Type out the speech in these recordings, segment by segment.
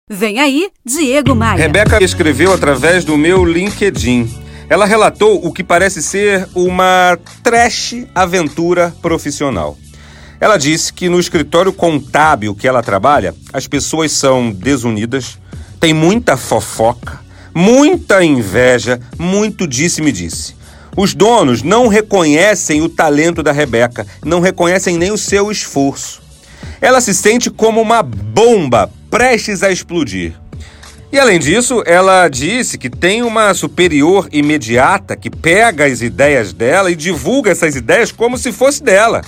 Vem aí, Diego Maia. Rebeca escreveu através do meu LinkedIn. Ela relatou o que parece ser uma trash aventura profissional. Ela disse que no escritório contábil que ela trabalha, as pessoas são desunidas, tem muita fofoca, muita inveja, muito disse-me-disse. Os donos não reconhecem o talento da Rebeca, não reconhecem nem o seu esforço. Ela se sente como uma bomba prestes a explodir. E além disso, ela disse que tem uma superior imediata que pega as ideias dela e divulga essas ideias como se fosse dela.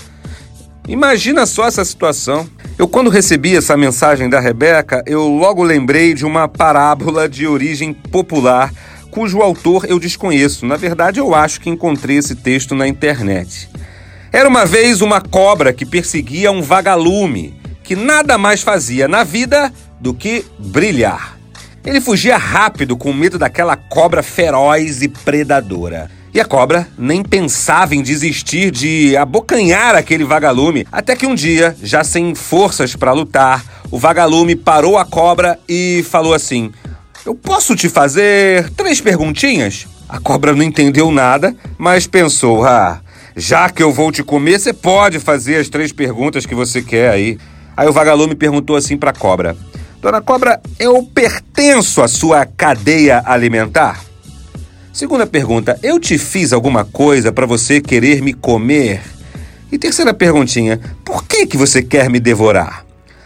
Imagina só essa situação. Quando recebi essa mensagem da Rebeca, eu logo lembrei de uma parábola de origem popular, cujo autor eu desconheço. Na verdade, eu acho que encontrei esse texto na internet. Era uma vez uma cobra que perseguia um vagalume, que nada mais fazia na vida do que brilhar. Ele fugia rápido com medo daquela cobra feroz e predadora. E a cobra nem pensava em desistir de abocanhar aquele vagalume, até que um dia, já sem forças para lutar, o vagalume parou a cobra e falou assim: "Eu posso te fazer 3 perguntinhas?" A cobra não entendeu nada, mas pensou: já que eu vou te comer, você pode fazer as 3 perguntas que você quer aí. Aí o vagalume perguntou assim para a cobra: "Dona Cobra, eu pertenço à sua cadeia alimentar?" Segunda pergunta: "Eu te fiz alguma coisa para você querer me comer?" E terceira perguntinha: "Por que você quer me devorar?"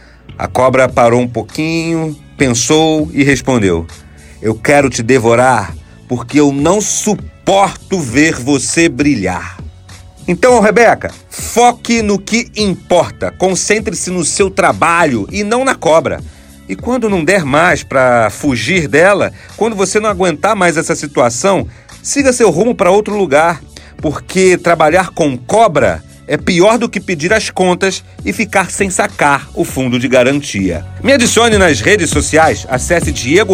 A cobra parou um pouquinho, pensou e respondeu: "Eu quero te devorar porque eu não suporto ver você brilhar." Então, Rebeca, foque no que importa, concentre-se no seu trabalho e não na cobra. E quando não der mais para fugir dela, quando você não aguentar mais essa situação, siga seu rumo para outro lugar, porque trabalhar com cobra é pior do que pedir as contas e ficar sem sacar o fundo de garantia. Me adicione nas redes sociais, acesse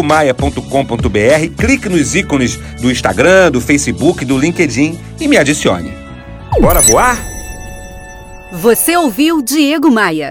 diegomaia.com.br, clique nos ícones do Instagram, do Facebook, do LinkedIn e me adicione. Bora voar? Você ouviu Diego Maia.